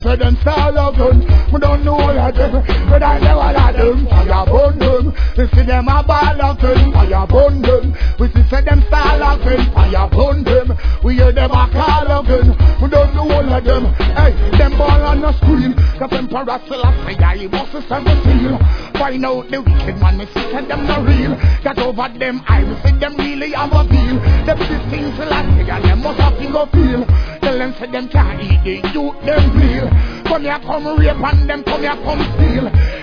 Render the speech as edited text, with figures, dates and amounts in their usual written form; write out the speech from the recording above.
So them style of gun, we don't know all of them, but I know all of them, fire burn them. We see them a ball of gun, fire burn them. We see them style of gun, fire burn them. We hear them a call of gun, we don't know all of them. Hey, them ball on the screen, cause Emperor Selassie, he must have 17. Find out the wicked man, we see them not real. Get over them eyes, we see them really have a feel. Them see things Selassie, and them must have to feel. Tell them say them can't eat the youth, them real. Come here, come rape and them come here, come steal.